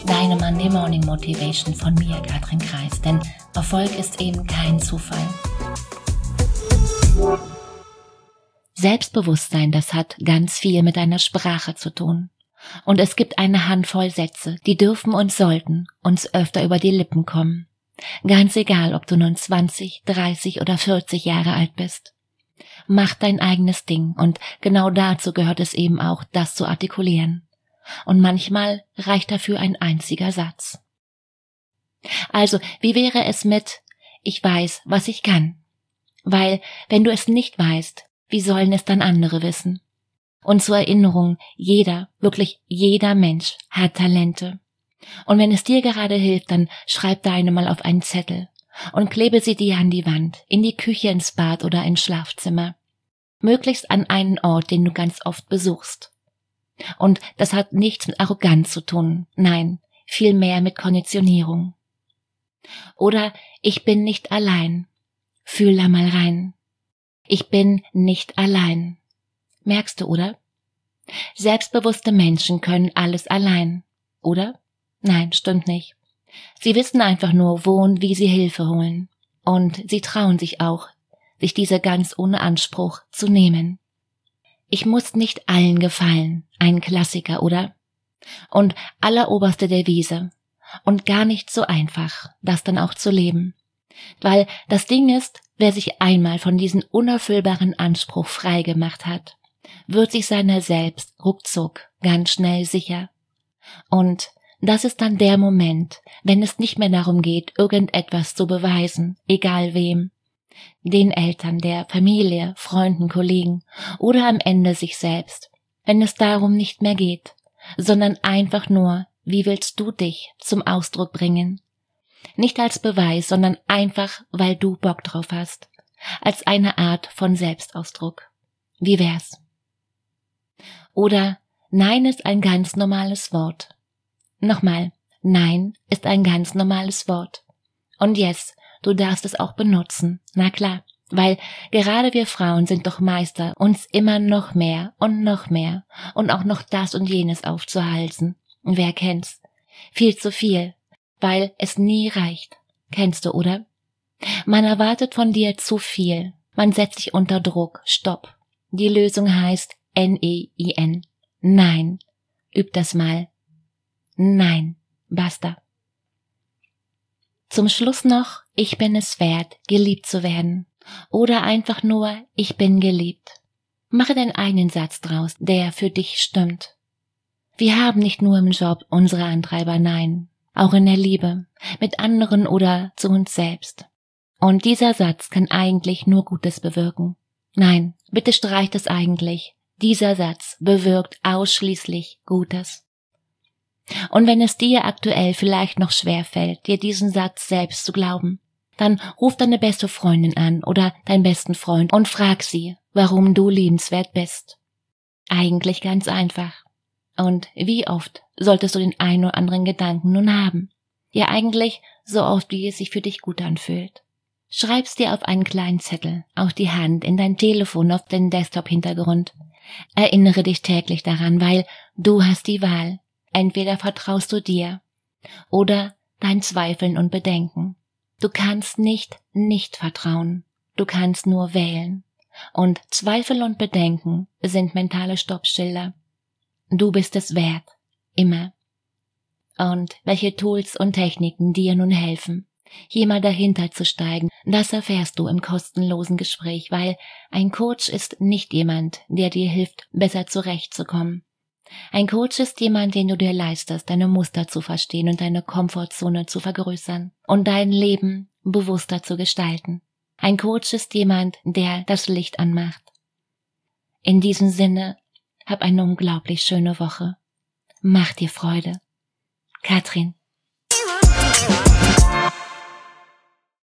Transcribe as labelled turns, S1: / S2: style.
S1: Deine Monday Morning Motivation von mir, Katrin Kreis, denn Erfolg ist eben kein Zufall. Selbstbewusstsein, das hat ganz viel mit deiner Sprache zu tun. Und es gibt eine Handvoll Sätze, die dürfen und sollten uns öfter über die Lippen kommen. Ganz egal, ob du nun 20, 30 oder 40 Jahre alt bist. Mach dein eigenes Ding und genau dazu gehört es eben auch, das zu artikulieren. Und manchmal reicht dafür ein einziger Satz. Also, wie wäre es mit „Ich weiß, was ich kann"? Weil, wenn du es nicht weißt, wie sollen es dann andere wissen? Und zur Erinnerung, jeder, wirklich jeder Mensch hat Talente. Und wenn es dir gerade hilft, dann schreib deine mal auf einen Zettel und klebe sie dir an die Wand, in die Küche, ins Bad oder ins Schlafzimmer. Möglichst an einen Ort, den du ganz oft besuchst. Und das hat nichts mit Arroganz zu tun, nein, vielmehr mit Konditionierung. Oder ich bin nicht allein. Fühl da mal rein. Ich bin nicht allein. Merkst du, oder? Selbstbewusste Menschen können alles allein, oder? Nein, stimmt nicht. Sie wissen einfach nur, wo und wie sie Hilfe holen. Und sie trauen sich auch, sich diese ganz ohne Anspruch zu nehmen. Ich muss nicht allen gefallen, ein Klassiker, oder? Und alleroberste Devise. Und gar nicht so einfach, das dann auch zu leben. Weil das Ding ist, wer sich einmal von diesem unerfüllbaren Anspruch frei gemacht hat, wird sich seiner selbst ruckzuck ganz schnell sicher. Und das ist dann der Moment, wenn es nicht mehr darum geht, irgendetwas zu beweisen, egal wem. Den Eltern, der Familie, Freunden, Kollegen oder am Ende sich selbst, wenn es darum nicht mehr geht, sondern einfach nur, wie willst du dich zum Ausdruck bringen? Nicht als Beweis, sondern einfach, weil du Bock drauf hast, als eine Art von Selbstausdruck. Wie wär's? Oder Nein ist ein ganz normales Wort. Nochmal, Nein ist ein ganz normales Wort. Und yes, du darfst es auch benutzen, na klar, weil gerade wir Frauen sind doch Meister, uns immer noch mehr und auch noch das und jenes aufzuhalsen. Wer kennt's? Viel zu viel, weil es nie reicht. Kennst du, oder? Man erwartet von dir zu viel. Man setzt dich unter Druck. Stopp. Die Lösung heißt N-E-I-N. Nein. Üb das mal. Nein. Basta. Zum Schluss noch, ich bin es wert, geliebt zu werden. Oder einfach nur, ich bin geliebt. Mache deinen eigenen Satz draus, der für dich stimmt. Wir haben nicht nur im Job unsere Antreiber, nein, auch in der Liebe, mit anderen oder zu uns selbst. Und dieser Satz kann eigentlich nur Gutes bewirken. Nein, bitte streich das eigentlich. Dieser Satz bewirkt ausschließlich Gutes. Und wenn es dir aktuell vielleicht noch schwer fällt, dir diesen Satz selbst zu glauben, dann ruf deine beste Freundin an oder deinen besten Freund und frag sie, warum du liebenswert bist. Eigentlich ganz einfach. Und wie oft solltest du den einen oder anderen Gedanken nun haben? Ja, eigentlich so oft, wie es sich für dich gut anfühlt. Schreib's dir auf einen kleinen Zettel, auf die Hand, in dein Telefon, auf den Desktop-Hintergrund. Erinnere dich täglich daran, weil du hast die Wahl. Entweder vertraust du dir oder dein Zweifeln und Bedenken. Du kannst nicht vertrauen. Du kannst nur wählen. Und Zweifel und Bedenken sind mentale Stoppschilder. Du bist es wert. Immer. Und welche Tools und Techniken dir nun helfen, hier mal dahinter zu steigen, das erfährst du im kostenlosen Gespräch, weil ein Coach ist nicht jemand, der dir hilft, besser zurechtzukommen. Ein Coach ist jemand, den du dir leistest, deine Muster zu verstehen und deine Komfortzone zu vergrößern und dein Leben bewusster zu gestalten. Ein Coach ist jemand, der das Licht anmacht. In diesem Sinne, hab eine unglaublich schöne Woche. Mach dir Freude. Katrin.